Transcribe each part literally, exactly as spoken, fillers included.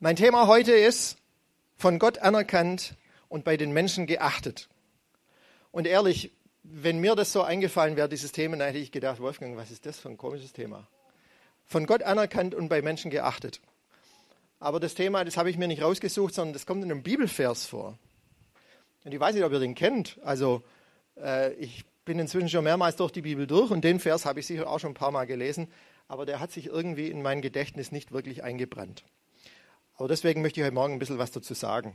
Mein Thema heute ist von Gott anerkannt und bei den Menschen geachtet. Und ehrlich, wenn mir das so eingefallen wäre, dieses Thema, dann hätte ich gedacht, Wolfgang, was ist das für ein komisches Thema? Von Gott anerkannt und bei Menschen geachtet. Aber das Thema, das habe ich mir nicht rausgesucht, sondern das kommt in einem Bibelvers vor. Und ich weiß nicht, ob ihr den kennt. Also äh, ich bin inzwischen schon mehrmals durch die Bibel durch und den Vers habe ich sicher auch schon ein paar Mal gelesen, aber der hat sich irgendwie in mein Gedächtnis nicht wirklich eingebrannt. Aber deswegen möchte ich heute Morgen ein bisschen was dazu sagen.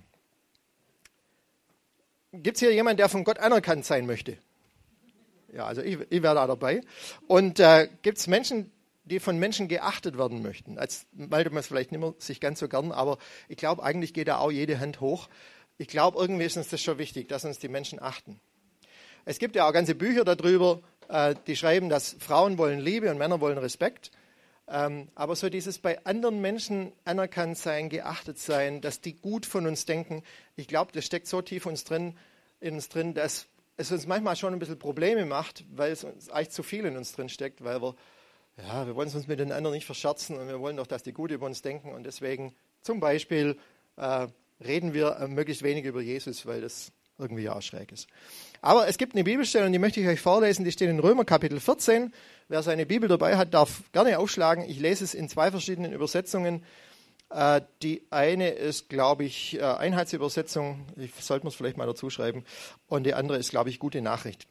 Gibt es hier jemanden, der von Gott anerkannt sein möchte? Ja, also ich, ich wäre da dabei. Und äh, gibt es Menschen, die von Menschen geachtet werden möchten? Als meldet man es vielleicht nicht mehr sich ganz so gern, aber ich glaube, eigentlich geht da auch jede Hand hoch. Ich glaube, irgendwie ist uns das schon wichtig, dass uns die Menschen achten. Es gibt ja auch ganze Bücher darüber, äh, die schreiben, dass Frauen wollen Liebe und Männer wollen Respekt. Ähm, aber so dieses bei anderen Menschen anerkannt sein, geachtet sein, dass die gut von uns denken, ich glaube, das steckt so tief uns drin, in uns drin, dass es uns manchmal schon ein bisschen Probleme macht, weil es uns eigentlich zu viel in uns drin steckt, weil wir, ja, wir wollen es uns mit den anderen nicht verscherzen und wir wollen doch, dass die gut über uns denken und deswegen zum Beispiel äh, reden wir äh, möglichst wenig über Jesus, weil das irgendwie ja auch schräg ist. Aber es gibt eine Bibelstelle und die möchte ich euch vorlesen, die steht in Römer Kapitel vierzehn. Wer seine Bibel dabei hat, darf gerne aufschlagen. Ich lese es in zwei verschiedenen Übersetzungen. Äh, die eine ist, glaube ich, äh, Einheitsübersetzung, ich sollte es vielleicht mal dazu schreiben, und die andere ist, glaube ich, gute Nachricht.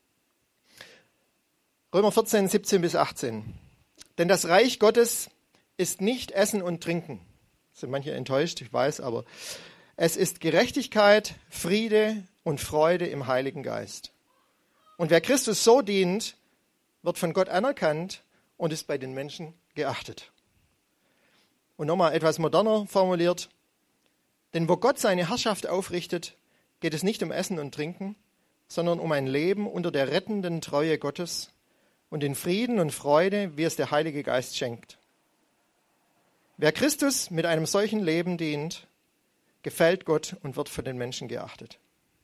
Römer vierzehn, siebzehn bis achtzehn. Denn das Reich Gottes ist nicht Essen und Trinken. Sind manche enttäuscht, ich weiß, aber es ist Gerechtigkeit, Friede und Freude im Heiligen Geist. Und wer Christus so dient, wird von Gott anerkannt und ist bei den Menschen geachtet. Und nochmal etwas moderner formuliert, denn wo Gott seine Herrschaft aufrichtet, geht es nicht um Essen und Trinken, sondern um ein Leben unter der rettenden Treue Gottes und den Frieden und Freude, wie es der Heilige Geist schenkt. Wer Christus mit einem solchen Leben dient, gefällt Gott und wird von den Menschen geachtet.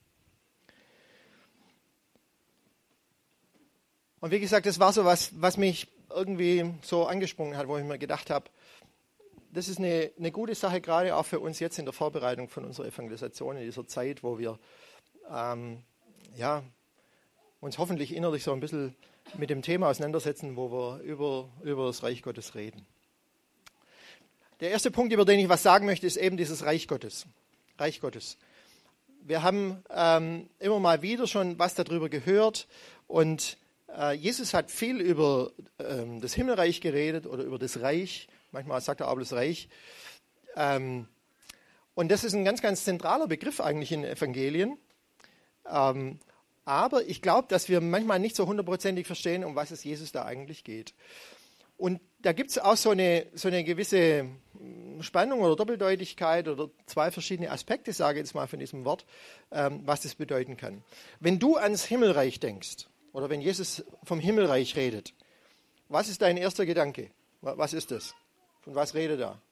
Und wie gesagt, das war so was, was mich irgendwie so angesprungen hat, wo ich mir gedacht habe, das ist eine, eine gute Sache, gerade auch für uns jetzt in der Vorbereitung von unserer Evangelisation, in dieser Zeit, wo wir ähm, ja, uns hoffentlich innerlich so ein bisschen mit dem Thema auseinandersetzen, wo wir über, über das Reich Gottes reden. Der erste Punkt, über den ich was sagen möchte, ist eben dieses Reich Gottes. Reich Gottes. Wir haben ähm, immer mal wieder schon was darüber gehört und äh, Jesus hat viel über ähm, das Himmelreich geredet oder über das Reich. Manchmal sagt er auch das Reich. Ähm, und das ist ein ganz, ganz zentraler Begriff eigentlich in den Evangelien. Ähm, aber ich glaube, dass wir manchmal nicht so hundertprozentig verstehen, um was es Jesus da eigentlich geht. Und da gibt es auch so eine, so eine gewisse Spannung oder Doppeldeutigkeit oder zwei verschiedene Aspekte, sage ich jetzt mal von diesem Wort, ähm, was das bedeuten kann. Wenn du ans Himmelreich denkst oder wenn Jesus vom Himmelreich redet, was ist dein erster Gedanke? Was ist das? Von was redet er?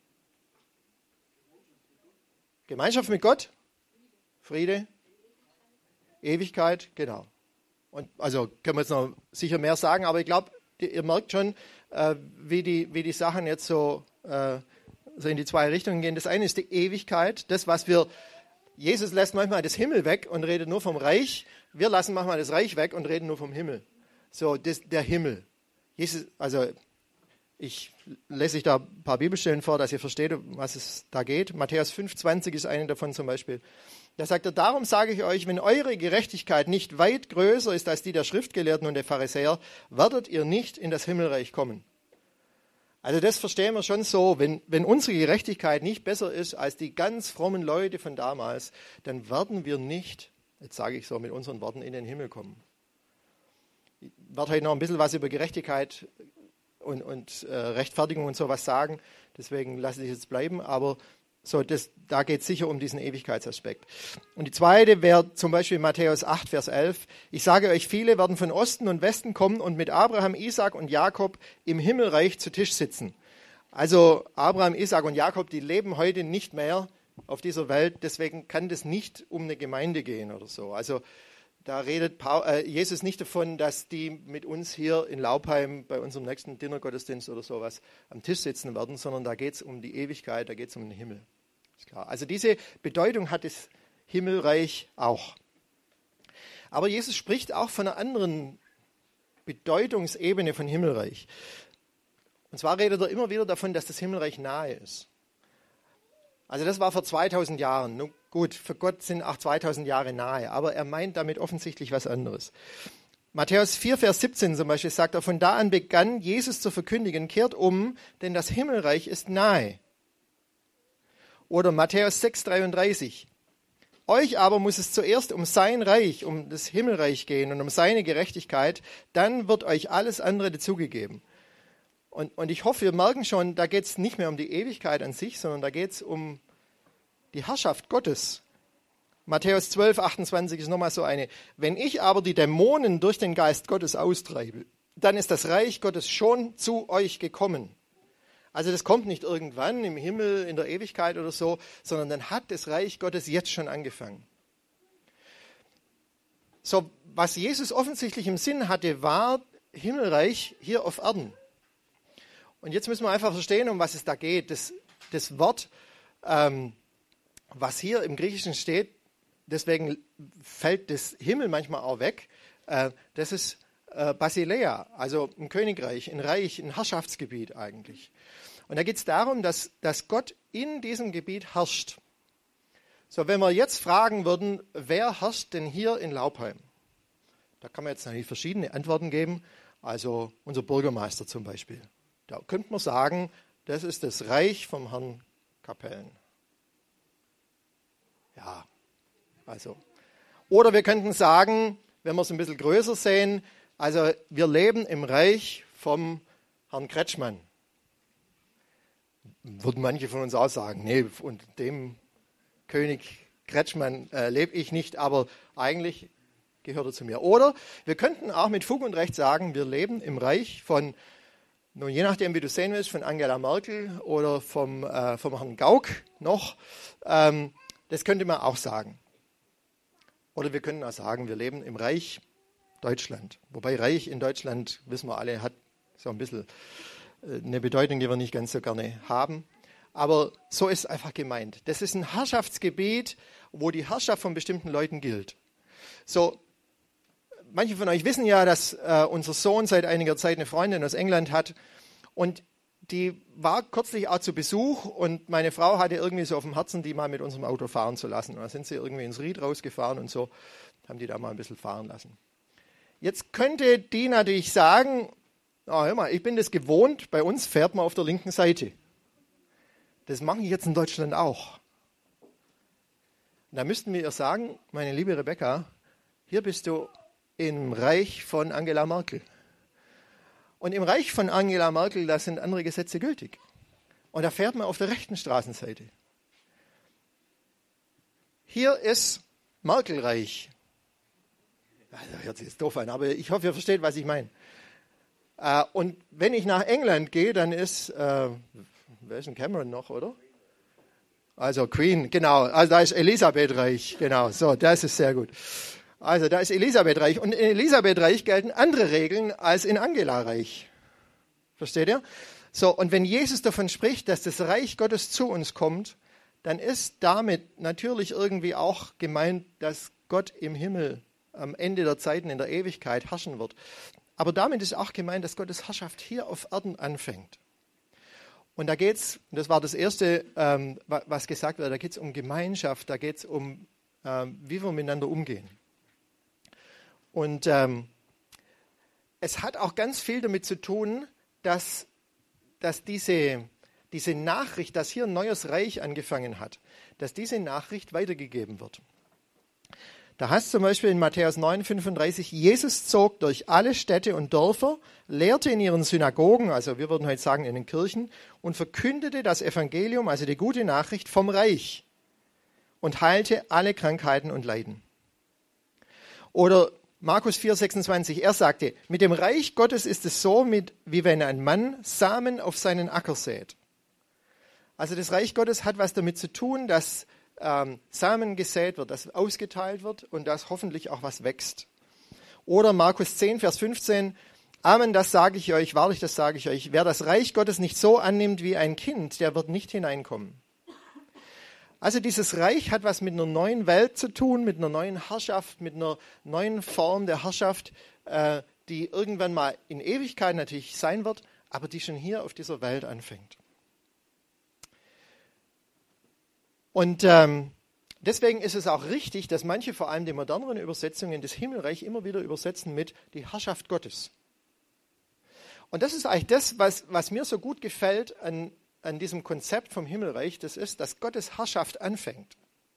Gemeinschaft mit Gott? Friede? Ewigkeit? Genau. Und also können wir jetzt noch sicher mehr sagen, aber ich glaube, ihr merkt schon, äh, wie, die, wie die Sachen jetzt so, äh, so in die zwei Richtungen gehen. Das eine ist die Ewigkeit, das, was wir, Jesus lässt manchmal das Himmel weg und redet nur vom Reich. Wir lassen manchmal das Reich weg und reden nur vom Himmel. So, das, der Himmel. Jesus, also ich lese euch da ein paar Bibelstellen vor, dass ihr versteht, um was es da geht. Matthäus fünf, zwanzig ist eine davon zum Beispiel. Da sagt er, darum sage ich euch, wenn eure Gerechtigkeit nicht weit größer ist als die der Schriftgelehrten und der Pharisäer, werdet ihr nicht in das Himmelreich kommen. Also das verstehen wir schon so, wenn, wenn unsere Gerechtigkeit nicht besser ist als die ganz frommen Leute von damals, dann werden wir nicht, jetzt sage ich so mit unseren Worten, in den Himmel kommen. Ich werde heute noch ein bisschen was über Gerechtigkeit und, und äh, Rechtfertigung und sowas sagen, deswegen lasse ich es jetzt bleiben, aber so, das, da geht es sicher um diesen Ewigkeitsaspekt. Und die zweite wäre zum Beispiel Matthäus acht, Vers elf. Ich sage euch, viele werden von Osten und Westen kommen und mit Abraham, Isaak und Jakob im Himmelreich zu Tisch sitzen. Also Abraham, Isaak und Jakob, die leben heute nicht mehr auf dieser Welt, deswegen kann das nicht um eine Gemeinde gehen oder so. Also da redet Paul, äh, Jesus nicht davon, dass die mit uns hier in Laubheim bei unserem nächsten Dinnergottesdienst oder sowas am Tisch sitzen werden, sondern da geht es um die Ewigkeit, da geht es um den Himmel. Ist klar. Also diese Bedeutung hat das Himmelreich auch. Aber Jesus spricht auch von einer anderen Bedeutungsebene von Himmelreich. Und zwar redet er immer wieder davon, dass das Himmelreich nahe ist. Also das war vor zweitausend Jahren. Nun gut, für Gott sind auch zweitausend Jahre nahe, aber er meint damit offensichtlich was anderes. Matthäus vier, Vers siebzehn zum Beispiel sagt er, von da an begann Jesus zu verkündigen, kehrt um, denn das Himmelreich ist nahe. Oder Matthäus sechs, dreiunddreißig. Euch aber muss es zuerst um sein Reich, um das Himmelreich gehen und um seine Gerechtigkeit, dann wird euch alles andere dazugegeben. Und, und ich hoffe, wir merken schon, da geht es nicht mehr um die Ewigkeit an sich, sondern da geht es um die Herrschaft Gottes. Matthäus zwölf, achtundzwanzig ist nochmal so eine. Wenn ich aber die Dämonen durch den Geist Gottes austreibe, dann ist das Reich Gottes schon zu euch gekommen. Also das kommt nicht irgendwann im Himmel, in der Ewigkeit oder so, sondern dann hat das Reich Gottes jetzt schon angefangen. So, was Jesus offensichtlich im Sinn hatte, war Himmelreich hier auf Erden. Und jetzt müssen wir einfach verstehen, um was es da geht. Das, das Wort, ähm, was hier im Griechischen steht, deswegen fällt das Himmel manchmal auch weg, äh, das ist äh, Basileia, also ein Königreich, ein Reich, ein Herrschaftsgebiet eigentlich. Und da geht es darum, dass, dass Gott in diesem Gebiet herrscht. So, wenn wir jetzt fragen würden, wer herrscht denn hier in Laubheim? Da kann man jetzt natürlich verschiedene Antworten geben. Also unser Bürgermeister zum Beispiel. Da könnte man sagen, das ist das Reich vom Herrn Kapellen. Ja, also. Oder wir könnten sagen, wenn wir es ein bisschen größer sehen, also wir leben im Reich vom Herrn Kretschmann. Würden manche von uns auch sagen, nee, unter dem König Kretschmann äh, lebe ich nicht, aber eigentlich gehört er zu mir. Oder wir könnten auch mit Fug und Recht sagen, wir leben im Reich von, nun je nachdem wie du sehen willst, von Angela Merkel oder vom, äh, vom Herrn Gauck noch. Ähm, das könnte man auch sagen. Oder wir können auch sagen, wir leben im Reich Deutschland. Wobei Reich in Deutschland, wissen wir alle, hat so ein bisschen eine Bedeutung, die wir nicht ganz so gerne haben. Aber so ist es einfach gemeint. Das ist ein Herrschaftsgebiet, wo die Herrschaft von bestimmten Leuten gilt. So, manche von euch wissen ja, dass äh, unser Sohn seit einiger Zeit eine Freundin aus England hat. Und die war kürzlich auch zu Besuch und meine Frau hatte irgendwie so auf dem Herzen, die mal mit unserem Auto fahren zu lassen. Und da sind sie irgendwie ins Ried rausgefahren und so haben die da mal ein bisschen fahren lassen. Jetzt könnte die natürlich sagen, oh, hör mal, ich bin das gewohnt, bei uns fährt man auf der linken Seite. Das mache ich jetzt in Deutschland auch. Und da müssten wir ihr sagen, meine liebe Rebecca, hier bist du im Reich von Angela Merkel. Und im Reich von Angela Merkel, da sind andere Gesetze gültig. Und da fährt man auf der rechten Straßenseite. Hier ist Merkelreich. Das hört sich jetzt doof an, aber ich hoffe, ihr versteht, was ich meine. Äh, und wenn ich nach England gehe, dann ist, äh, wer ist denn Cameron noch, oder? Also Queen, genau. Also da ist Elisabeth-Reich, genau. So, das ist sehr gut. Also da ist Elisabeth-Reich. Und in Elisabeth-Reich gelten andere Regeln als in Angela-Reich. Versteht ihr? So, und wenn Jesus davon spricht, dass das Reich Gottes zu uns kommt, dann ist damit natürlich irgendwie auch gemeint, dass Gott im Himmel am Ende der Zeiten in der Ewigkeit herrschen wird. Aber damit ist auch gemeint, dass Gottes Herrschaft hier auf Erden anfängt. Und da geht es, das war das Erste, ähm, was gesagt wird, da geht es um Gemeinschaft, da geht es um, ähm, wie wir miteinander umgehen. Und ähm, es hat auch ganz viel damit zu tun, dass, dass diese, diese Nachricht, dass hier ein neues Reich angefangen hat, dass diese Nachricht weitergegeben wird. Da heißt es zum Beispiel in Matthäus neun, fünfunddreißig, Jesus zog durch alle Städte und Dörfer, lehrte in ihren Synagogen, also wir würden heute sagen in den Kirchen, und verkündete das Evangelium, also die gute Nachricht vom Reich, und heilte alle Krankheiten und Leiden. Oder Markus vier, sechsundzwanzig, er sagte, mit dem Reich Gottes ist es so, mit, wie wenn ein Mann Samen auf seinen Acker sät. Also das Reich Gottes hat was damit zu tun, dass ähm, Samen gesät wird, dass ausgeteilt wird und dass hoffentlich auch was wächst. Oder Markus zehn, Vers fünfzehn, Amen, das sage ich euch, wahrlich, das sage ich euch, wer das Reich Gottes nicht so annimmt wie ein Kind, der wird nicht hineinkommen. Also dieses Reich hat was mit einer neuen Welt zu tun, mit einer neuen Herrschaft, mit einer neuen Form der Herrschaft, äh, die irgendwann mal in Ewigkeit natürlich sein wird, aber die schon hier auf dieser Welt anfängt. Und ähm, deswegen ist es auch richtig, dass manche, vor allem die moderneren Übersetzungen, das Himmelreich immer wieder übersetzen mit die Herrschaft Gottes. Und das ist eigentlich das, was, was mir so gut gefällt an, an diesem Konzept vom Himmelreich, das ist, dass Gottes Herrschaft anfängt.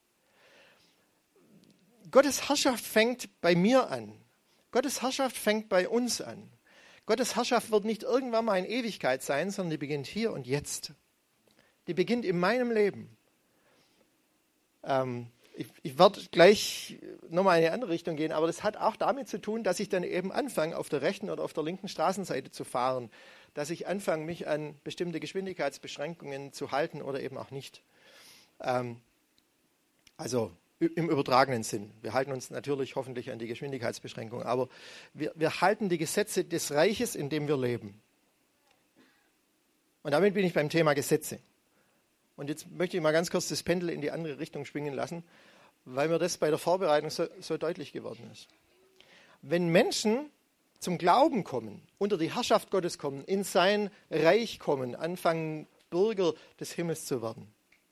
Gottes Herrschaft fängt bei mir an. Gottes Herrschaft fängt bei uns an. Gottes Herrschaft wird nicht irgendwann mal in Ewigkeit sein, sondern die beginnt hier und jetzt. Die beginnt in meinem Leben. Ähm, ich, ich werde gleich nochmal in eine andere Richtung gehen, aber das hat auch damit zu tun, dass ich dann eben anfange, auf der rechten oder auf der linken Straßenseite zu fahren, dass ich anfange, mich an bestimmte Geschwindigkeitsbeschränkungen zu halten oder eben auch nicht. Ähm, also im übertragenen Sinn. Wir halten uns natürlich hoffentlich an die Geschwindigkeitsbeschränkungen, aber wir, wir halten die Gesetze des Reiches, in dem wir leben. Und damit bin ich beim Thema Gesetze. Und jetzt möchte ich mal ganz kurz das Pendel in die andere Richtung schwingen lassen, weil mir das bei der Vorbereitung so, so deutlich geworden ist. Wenn Menschen zum Glauben kommen, unter die Herrschaft Gottes kommen, in sein Reich kommen, anfangen, Bürger des Himmels zu werden,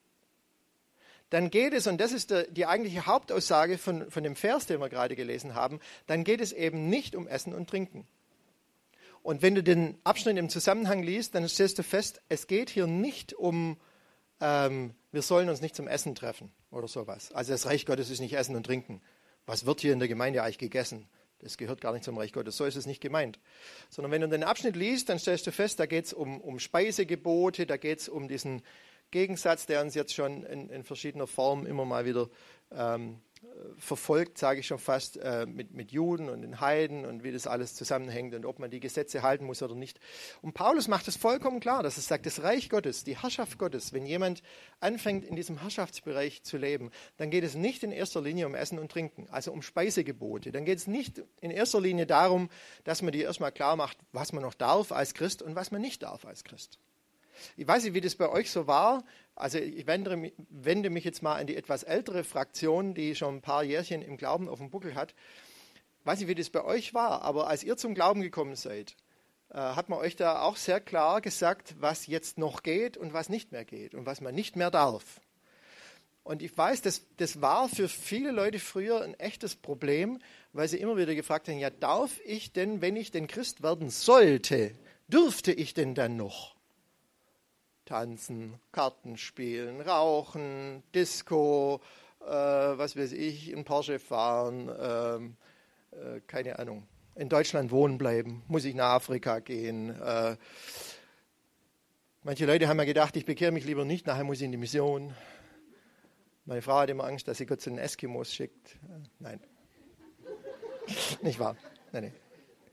dann geht es, und das ist der, die eigentliche Hauptaussage von, von dem Vers, den wir gerade gelesen haben, dann geht es eben nicht um Essen und Trinken. Und wenn du den Abschnitt im Zusammenhang liest, dann stellst du fest, es geht hier nicht um, ähm, wir sollen uns nicht zum Essen treffen oder sowas. Also das Reich Gottes ist nicht Essen und Trinken. Was wird hier in der Gemeinde eigentlich gegessen? Das gehört gar nicht zum Reich Gottes. So ist es nicht gemeint. Sondern wenn du den Abschnitt liest, dann stellst du fest, da geht es um, um Speisegebote, da geht es um diesen Gegensatz, der uns jetzt schon in, in verschiedener Form immer mal wieder ähm, verfolgt, sage ich schon fast, äh, mit, mit Juden und den Heiden und wie das alles zusammenhängt und ob man die Gesetze halten muss oder nicht. Und Paulus macht es vollkommen klar, dass er sagt, das Reich Gottes, die Herrschaft Gottes, wenn jemand anfängt, in diesem Herrschaftsbereich zu leben, dann geht es nicht in erster Linie um Essen und Trinken, also um Speisegebote. Dann geht es nicht in erster Linie darum, dass man dir erstmal klar macht, was man noch darf als Christ und was man nicht darf als Christ. Ich weiß nicht, wie das bei euch so war. Also ich wende, wende mich jetzt mal an die etwas ältere Fraktion, die schon ein paar Jährchen im Glauben auf dem Buckel hat. Ich weiß nicht, wie das bei euch war, aber als ihr zum Glauben gekommen seid, äh, hat man euch da auch sehr klar gesagt, was jetzt noch geht und was nicht mehr geht und was man nicht mehr darf. Und ich weiß, das, das war für viele Leute früher ein echtes Problem, weil sie immer wieder gefragt haben, ja, darf ich denn, wenn ich denn Christ werden sollte, dürfte ich denn dann noch tanzen, Karten spielen, rauchen, Disco, äh, was weiß ich, in Porsche fahren, ähm, äh, keine Ahnung, in Deutschland wohnen bleiben, muss ich nach Afrika gehen. Äh, manche Leute haben ja gedacht, ich bekehre mich lieber nicht, nachher muss ich in die Mission. Meine Frau hat immer Angst, dass sie Gott zu den Eskimos schickt. Äh, nein, nicht wahr? Nein, nein.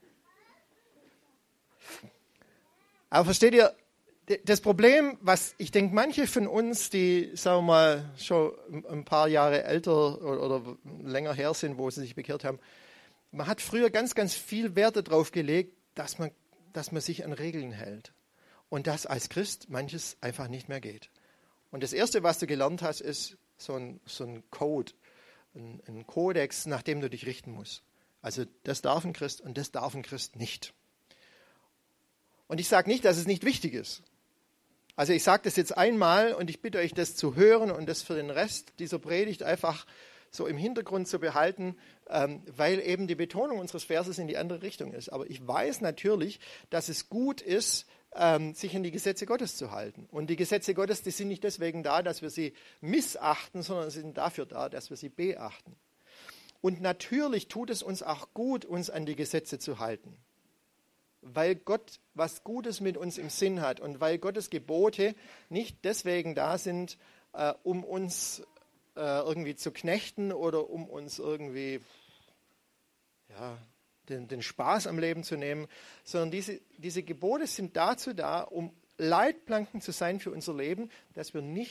Aber versteht ihr, das Problem, was ich denke, manche von uns, die, sagen wir mal, schon ein paar Jahre älter oder, oder länger her sind, wo sie sich bekehrt haben, man hat früher ganz, ganz viel Wert darauf gelegt, dass man, dass man sich an Regeln hält. Und dass als Christ manches einfach nicht mehr geht. Und das Erste, was du gelernt hast, ist so ein, so ein Code, ein, ein Kodex, nach dem du dich richten musst. Also das darf ein Christ und das darf ein Christ nicht. Und ich sage nicht, dass es nicht wichtig ist. Also ich sage das jetzt einmal und ich bitte euch, das zu hören und das für den Rest dieser Predigt einfach so im Hintergrund zu behalten, ähm, weil eben die Betonung unseres Verses in die andere Richtung ist. Aber ich weiß natürlich, dass es gut ist, ähm, sich an die Gesetze Gottes zu halten. Und die Gesetze Gottes, die sind nicht deswegen da, dass wir sie missachten, sondern sie sind dafür da, dass wir sie beachten. Und natürlich tut es uns auch gut, uns an die Gesetze zu halten. Weil Gott was Gutes mit uns im Sinn hat und weil Gottes Gebote nicht deswegen da sind, äh, um uns äh, irgendwie zu knechten oder um uns irgendwie ja, den, den Spaß am Leben zu nehmen, sondern diese, diese Gebote sind dazu da, um Leitplanken zu sein für unser Leben, dass wir nicht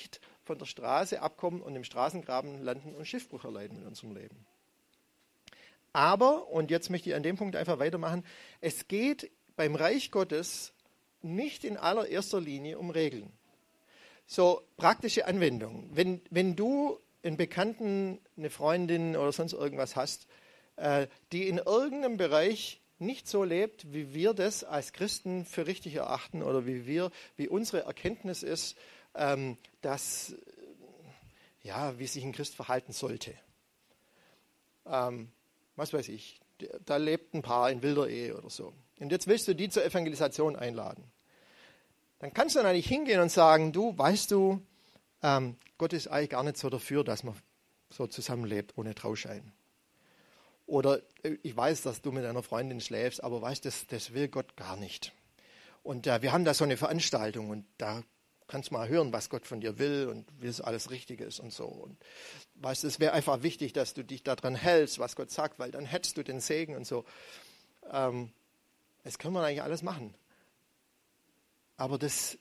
von der Straße abkommen und im Straßengraben landen und Schiffbruch erleiden in unserem Leben. Aber, und jetzt möchte ich an dem Punkt einfach weitermachen, es geht beim Reich Gottes nicht in allererster Linie um Regeln. So praktische Anwendung. Wenn, wenn du einen Bekannten, eine Freundin oder sonst irgendwas hast, äh, die in irgendeinem Bereich nicht so lebt, wie wir das als Christen für richtig erachten oder wie wir, wie unsere Erkenntnis ist, ähm, dass, ja, wie sich ein Christ verhalten sollte. Ähm, was weiß ich, da lebt ein Paar in wilder Ehe oder so. Und jetzt willst du die zur Evangelisation einladen. Dann kannst du dann eigentlich hingehen und sagen, du, weißt du, ähm, Gott ist eigentlich gar nicht so dafür, dass man so zusammenlebt ohne Trauschein. Oder ich weiß, dass du mit deiner Freundin schläfst, aber weißt du, das, das will Gott gar nicht. Und äh, wir haben da so eine Veranstaltung und da kannst du mal hören, was Gott von dir will und wie es alles richtig ist und so. Und weißt du, es wäre einfach wichtig, dass du dich daran hältst, was Gott sagt, weil dann hättest du den Segen und so. Ähm, das können wir eigentlich alles machen. Aber das,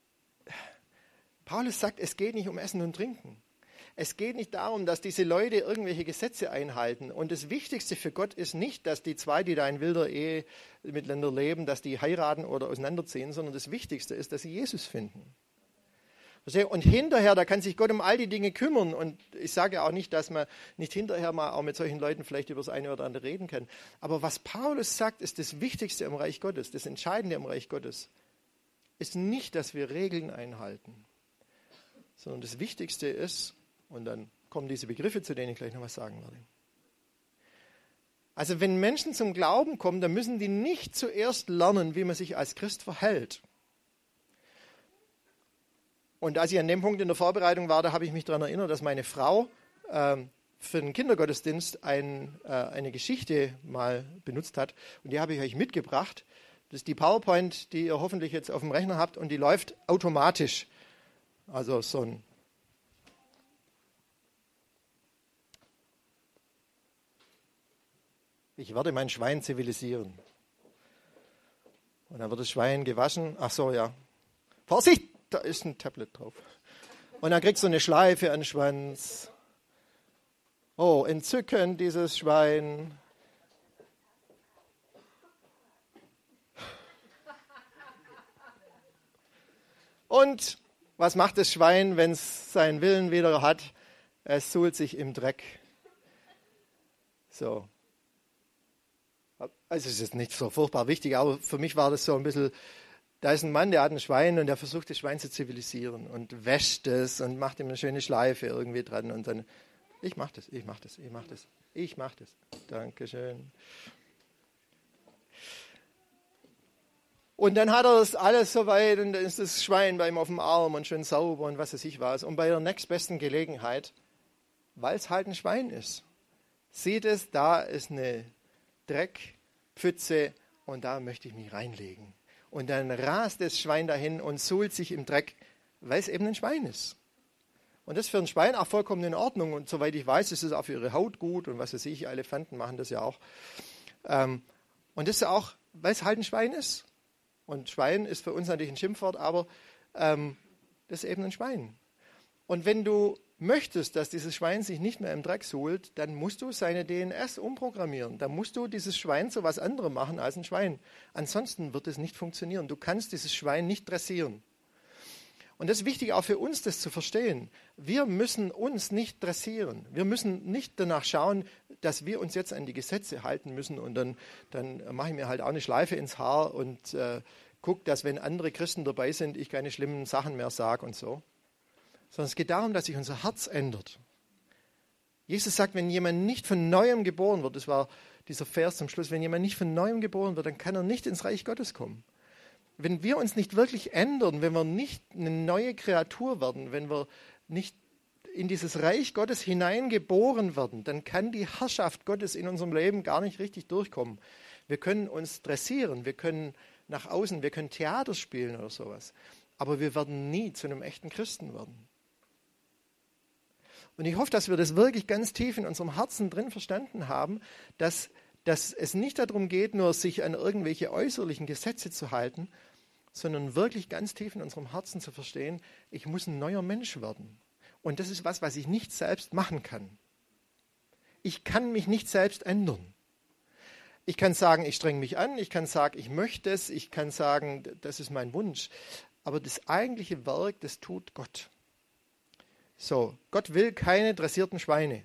Paulus sagt, es geht nicht um Essen und Trinken. Es geht nicht darum, dass diese Leute irgendwelche Gesetze einhalten. Und das Wichtigste für Gott ist nicht, dass die zwei, die da in wilder Ehe miteinander leben, dass die heiraten oder auseinanderziehen, sondern das Wichtigste ist, dass sie Jesus finden. Und hinterher, da kann sich Gott um all die Dinge kümmern. Und ich sage auch nicht, dass man nicht hinterher mal auch mit solchen Leuten vielleicht über das eine oder andere reden kann. Aber was Paulus sagt, ist das Wichtigste im Reich Gottes, das Entscheidende im Reich Gottes, ist nicht, dass wir Regeln einhalten, sondern das Wichtigste ist, und dann kommen diese Begriffe, zu denen ich gleich noch was sagen werde. Also wenn Menschen zum Glauben kommen, dann müssen die nicht zuerst lernen, wie man sich als Christ verhält. Und als ich an dem Punkt in der Vorbereitung war, da habe ich mich daran erinnert, dass meine Frau äh, für den Kindergottesdienst ein, äh, eine Geschichte mal benutzt hat. Und die habe ich euch mitgebracht. Das ist die PowerPoint, die ihr hoffentlich jetzt auf dem Rechner habt. Und die läuft automatisch. Also so ein... Ich werde mein Schwein zivilisieren. Und dann wird das Schwein gewaschen. Ach so, ja. Vorsicht! Da ist ein Tablet drauf. Und dann kriegst du eine Schleife an den Schwanz. Oh, entzückend, dieses Schwein. Und was macht das Schwein, wenn es seinen Willen wieder hat? Es suhlt sich im Dreck. So. Also es ist nicht so furchtbar wichtig, aber für mich war das so ein bisschen... Da ist ein Mann, der hat ein Schwein und der versucht, das Schwein zu zivilisieren und wäscht es und macht ihm eine schöne Schleife irgendwie dran. Und dann, ich mach das, ich mach das, ich mach das, ich mach das. Dankeschön. Und dann hat er das alles soweit und dann ist das Schwein bei ihm auf dem Arm und schön sauber und was weiß ich was. Und bei der nächstbesten Gelegenheit, weil es halt ein Schwein ist, sieht es, da ist eine Dreckpfütze und da möchte ich mich reinlegen. Und dann rast das Schwein dahin und suhlt sich im Dreck, weil es eben ein Schwein ist. Und das ist für ein Schwein auch vollkommen in Ordnung. Und soweit ich weiß, ist es auch für ihre Haut gut. Und was weiß ich, Elefanten machen das ja auch. Ähm, und das ist auch, weil es halt ein Schwein ist. Und Schwein ist für uns natürlich ein Schimpfwort, aber ähm, das ist eben ein Schwein. Und wenn du möchtest, dass dieses Schwein sich nicht mehr im Dreck suhlt, dann musst du seine D N S umprogrammieren. Dann musst du dieses Schwein zu was anderem machen als ein Schwein. Ansonsten wird es nicht funktionieren. Du kannst dieses Schwein nicht dressieren. Und das ist wichtig auch für uns, das zu verstehen. Wir müssen uns nicht dressieren. Wir müssen nicht danach schauen, dass wir uns jetzt an die Gesetze halten müssen und dann, dann mache ich mir halt auch eine Schleife ins Haar und äh, gucke, dass wenn andere Christen dabei sind, ich keine schlimmen Sachen mehr sage und so. Sondern es geht darum, dass sich unser Herz ändert. Jesus sagt, wenn jemand nicht von Neuem geboren wird, das war dieser Vers zum Schluss, wenn jemand nicht von Neuem geboren wird, dann kann er nicht ins Reich Gottes kommen. Wenn wir uns nicht wirklich ändern, wenn wir nicht eine neue Kreatur werden, wenn wir nicht in dieses Reich Gottes hineingeboren werden, dann kann die Herrschaft Gottes in unserem Leben gar nicht richtig durchkommen. Wir können uns dressieren, wir können nach außen, wir können Theater spielen oder sowas, aber wir werden nie zu einem echten Christen werden. Und ich hoffe, dass wir das wirklich ganz tief in unserem Herzen drin verstanden haben, dass, dass es nicht darum geht, nur sich an irgendwelche äußerlichen Gesetze zu halten, sondern wirklich ganz tief in unserem Herzen zu verstehen, ich muss ein neuer Mensch werden. Und das ist was, was ich nicht selbst machen kann. Ich kann mich nicht selbst ändern. Ich kann sagen, ich strenge mich an, ich kann sagen, ich möchte es, ich kann sagen, das ist mein Wunsch. Aber das eigentliche Werk, das tut Gott. So, Gott will keine dressierten Schweine.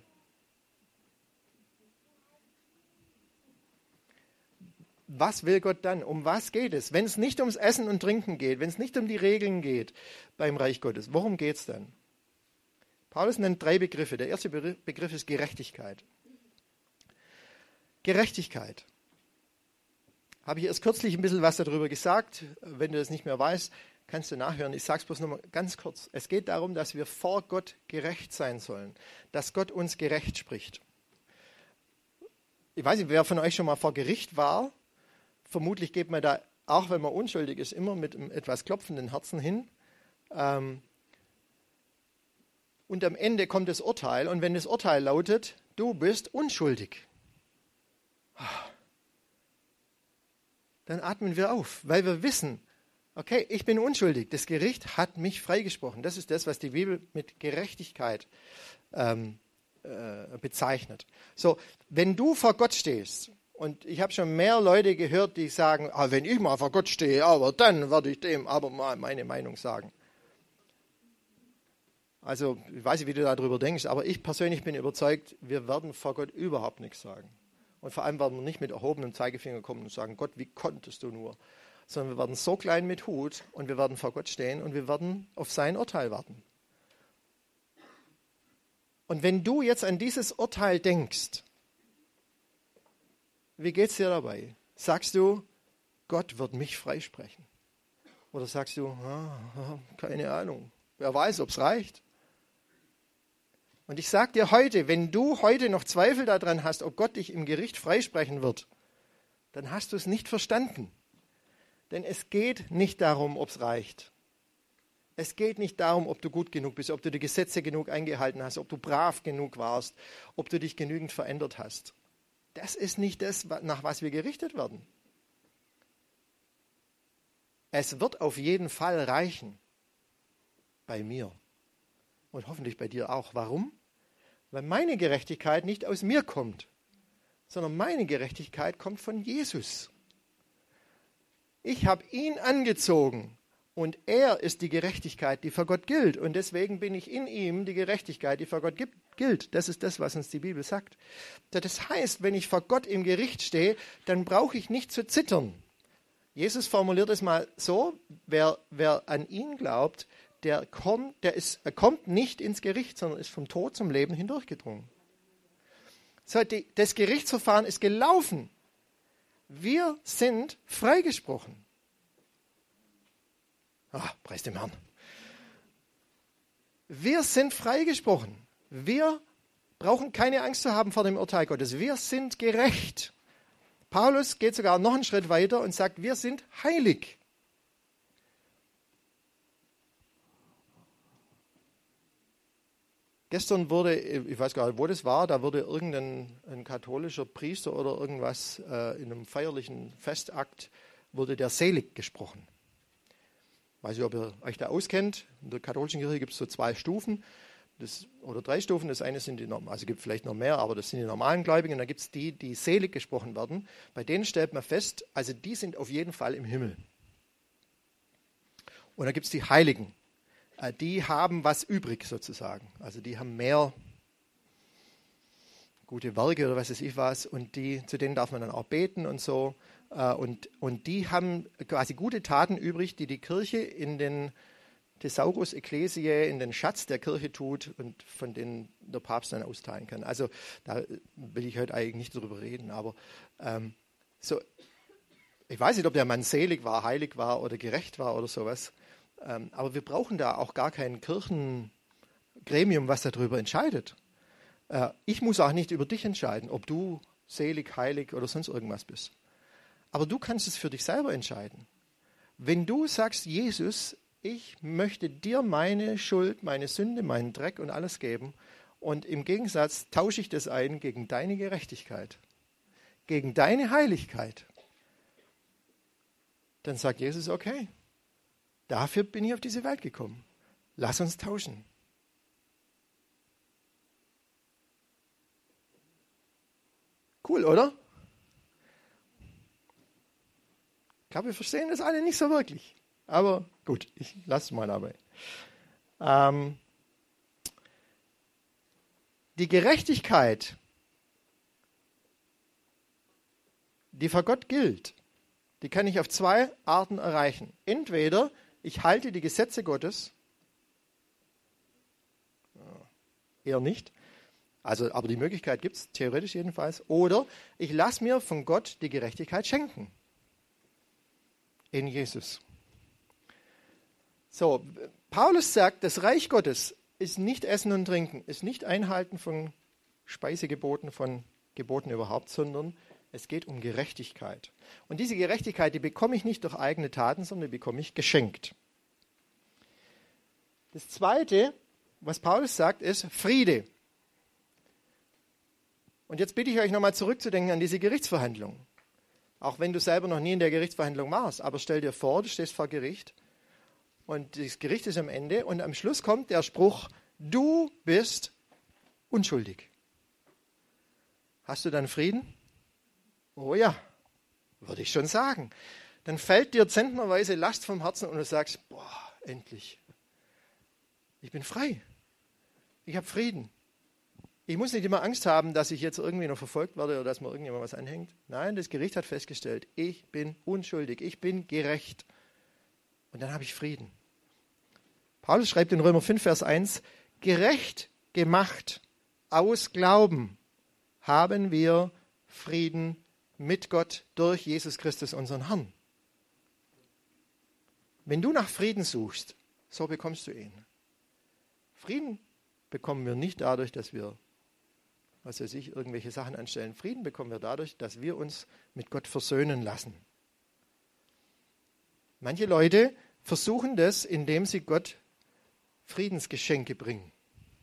Was will Gott dann? Um was geht es? Wenn es nicht ums Essen und Trinken geht, wenn es nicht um die Regeln geht beim Reich Gottes, worum geht es dann? Paulus nennt drei Begriffe. Der erste Begriff ist Gerechtigkeit. Gerechtigkeit. Habe ich erst kürzlich ein bisschen was darüber gesagt. Wenn du das nicht mehr weißt, kannst du nachhören. Ich sage es bloß noch mal ganz kurz. Es geht darum, dass wir vor Gott gerecht sein sollen. Dass Gott uns gerecht spricht. Ich weiß nicht, wer von euch schon mal vor Gericht war. Vermutlich geht man da, auch wenn man unschuldig ist, immer mit einem etwas klopfenden Herzen hin. Ähm, und am Ende kommt das Urteil. Und wenn das Urteil lautet, du bist unschuldig, dann atmen wir auf, weil wir wissen, okay, ich bin unschuldig. Das Gericht hat mich freigesprochen. Das ist das, was die Bibel mit Gerechtigkeit ähm, äh, bezeichnet. So, wenn du vor Gott stehst, und ich habe schon mehr Leute gehört, die sagen, ah, wenn ich mal vor Gott stehe, aber dann werde ich dem aber mal meine Meinung sagen. Also, ich weiß nicht, wie du darüber denkst, aber ich persönlich bin überzeugt, wir werden vor Gott überhaupt nichts sagen. Und vor allem werden wir nicht mit erhobenem Zeigefinger kommen und sagen, Gott, wie konntest du nur? Sondern wir werden so klein mit Hut und wir werden vor Gott stehen und wir werden auf sein Urteil warten. Und wenn du jetzt an dieses Urteil denkst, wie geht es dir dabei? Sagst du, Gott wird mich freisprechen? Oder sagst du, ah, keine Ahnung, wer weiß, ob es reicht? Und ich sage dir heute, wenn du heute noch Zweifel daran hast, ob Gott dich im Gericht freisprechen wird, dann hast du es nicht verstanden. Denn es geht nicht darum, ob es reicht. Es geht nicht darum, ob du gut genug bist, ob du die Gesetze genug eingehalten hast, ob du brav genug warst, ob du dich genügend verändert hast. Das ist nicht das, nach was wir gerichtet werden. Es wird auf jeden Fall reichen. Bei mir. Und hoffentlich bei dir auch. Warum? Weil meine Gerechtigkeit nicht aus mir kommt, sondern meine Gerechtigkeit kommt von Jesus. Ich habe ihn angezogen und er ist die Gerechtigkeit, die vor Gott gilt. Und deswegen bin ich in ihm die Gerechtigkeit, die vor Gott gibt, gilt. Das ist das, was uns die Bibel sagt. Das heißt, wenn ich vor Gott im Gericht stehe, dann brauche ich nicht zu zittern. Jesus formuliert es mal so, wer, wer an ihn glaubt, der kommt, der ist, er kommt nicht ins Gericht, sondern ist vom Tod zum Leben hindurchgedrungen. So, die, das Gerichtsverfahren ist gelaufen. Wir sind freigesprochen. Ah, preis dem Herrn. Wir sind freigesprochen. Wir brauchen keine Angst zu haben vor dem Urteil Gottes. Wir sind gerecht. Paulus geht sogar noch einen Schritt weiter und sagt, wir sind heilig. Gestern wurde, ich weiß gar nicht, wo das war, da wurde irgendein ein katholischer Priester oder irgendwas äh, in einem feierlichen Festakt, wurde der selig gesprochen. Weiß nicht, ob ihr euch da auskennt. In der katholischen Kirche gibt es so zwei Stufen das, oder drei Stufen. Das eine sind die, also es gibt vielleicht noch mehr, aber das sind die normalen Gläubigen. Und dann gibt es die, die selig gesprochen werden. Bei denen stellt man fest, also die sind auf jeden Fall im Himmel. Und dann gibt es die Heiligen. Die haben was übrig sozusagen. Also die haben mehr gute Werke oder was weiß ich was. Und die, zu denen darf man dann auch beten und so. Und, und die haben quasi gute Taten übrig, die die Kirche in den Thesaurus Ecclesiae, in den Schatz der Kirche tut und von denen der Papst dann austeilen kann. Also da will ich heute eigentlich nicht drüber reden. Aber ähm, so, ich weiß nicht, ob der Mann selig war, heilig war oder gerecht war oder sowas. Aber wir brauchen da auch gar kein Kirchengremium, was darüber entscheidet. Ich muss auch nicht über dich entscheiden, ob du selig, heilig oder sonst irgendwas bist. Aber du kannst es für dich selber entscheiden. Wenn du sagst, Jesus, ich möchte dir meine Schuld, meine Sünde, meinen Dreck und alles geben und im Gegensatz tausche ich das ein gegen deine Gerechtigkeit, gegen deine Heiligkeit, dann sagt Jesus, okay. Dafür bin ich auf diese Welt gekommen. Lass uns tauschen. Cool, oder? Ich glaube, wir verstehen das alle nicht so wirklich. Aber gut, ich lasse es mal dabei. Ähm, die Gerechtigkeit, die vor Gott gilt, die kann ich auf zwei Arten erreichen. Entweder ich halte die Gesetze Gottes, eher nicht, also, aber die Möglichkeit gibt es, theoretisch jedenfalls, oder ich lasse mir von Gott die Gerechtigkeit schenken. In Jesus. So, Paulus sagt, das Reich Gottes ist nicht Essen und Trinken, ist nicht Einhalten von Speisegeboten, von Geboten überhaupt, sondern es geht um Gerechtigkeit. Und diese Gerechtigkeit, die bekomme ich nicht durch eigene Taten, sondern die bekomme ich geschenkt. Das Zweite, was Paulus sagt, ist Friede. Und jetzt bitte ich euch nochmal zurückzudenken an diese Gerichtsverhandlung. Auch wenn du selber noch nie in der Gerichtsverhandlung warst. Aber stell dir vor, du stehst vor Gericht und das Gericht ist am Ende und am Schluss kommt der Spruch, du bist unschuldig. Hast du dann Frieden? Oh ja, würde ich schon sagen. Dann fällt dir zentnerweise Last vom Herzen und du sagst, boah, endlich. Ich bin frei. Ich habe Frieden. Ich muss nicht immer Angst haben, dass ich jetzt irgendwie noch verfolgt werde oder dass mir irgendjemand was anhängt. Nein, das Gericht hat festgestellt, ich bin unschuldig, ich bin gerecht. Und dann habe ich Frieden. Paulus schreibt in Römer fünf, Vers eins, gerecht gemacht aus Glauben haben wir Frieden mit Gott durch Jesus Christus, unseren Herrn. Wenn du nach Frieden suchst, so bekommst du ihn. Frieden bekommen wir nicht dadurch, dass wir was weiß ich, irgendwelche Sachen anstellen. Frieden bekommen wir dadurch, dass wir uns mit Gott versöhnen lassen. Manche Leute versuchen das, indem sie Gott Friedensgeschenke bringen.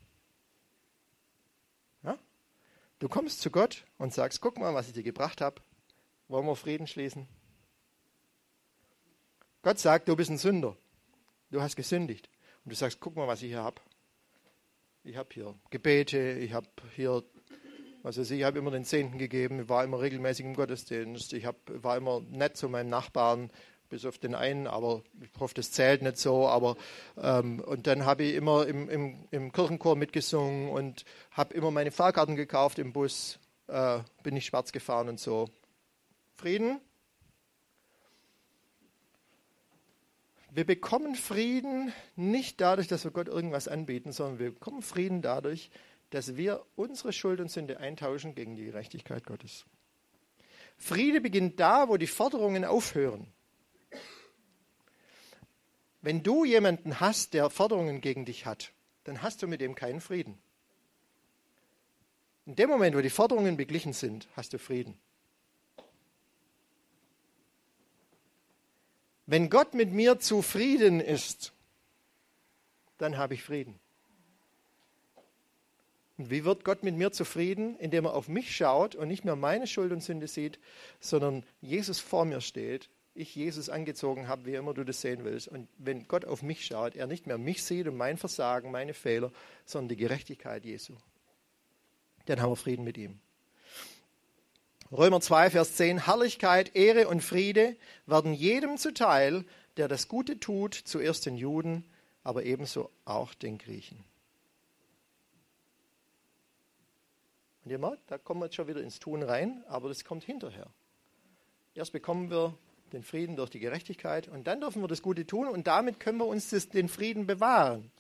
Ja? Du kommst zu Gott und sagst, guck mal, was ich dir gebracht habe. Wollen wir Frieden schließen? Gott sagt, du bist ein Sünder. Du hast gesündigt. Und du sagst, guck mal, was ich hier habe. Ich habe hier Gebete, ich habe hier, was weiß ich, ich habe immer den Zehnten gegeben, ich war immer regelmäßig im Gottesdienst, ich hab, war immer nett zu meinem Nachbarn, bis auf den einen, aber ich hoffe, das zählt nicht so. Aber ähm, und dann habe ich immer im, im, im Kirchenchor mitgesungen und habe immer meine Fahrkarten gekauft im Bus, äh, bin ich schwarz gefahren und so. Frieden? Wir bekommen Frieden nicht dadurch, dass wir Gott irgendwas anbieten, sondern wir bekommen Frieden dadurch, dass wir unsere Schuld und Sünde eintauschen gegen die Gerechtigkeit Gottes. Friede beginnt da, wo die Forderungen aufhören. Wenn du jemanden hast, der Forderungen gegen dich hat, dann hast du mit dem keinen Frieden. In dem Moment, wo die Forderungen beglichen sind, hast du Frieden. Wenn Gott mit mir zufrieden ist, dann habe ich Frieden. Und wie wird Gott mit mir zufrieden? Indem er auf mich schaut und nicht mehr meine Schuld und Sünde sieht, sondern Jesus vor mir steht, ich Jesus angezogen habe, wie immer du das sehen willst. Und wenn Gott auf mich schaut, er nicht mehr mich sieht und mein Versagen, meine Fehler, sondern die Gerechtigkeit Jesu. Dann haben wir Frieden mit ihm. Römer zwei, Vers zehn, Herrlichkeit, Ehre und Friede werden jedem zuteil, der das Gute tut, zuerst den Juden, aber ebenso auch den Griechen. Und ihr merkt, da kommen wir jetzt schon wieder ins Tun rein, aber das kommt hinterher. Erst bekommen wir den Frieden durch die Gerechtigkeit und dann dürfen wir das Gute tun und damit können wir uns das, den Frieden bewahren.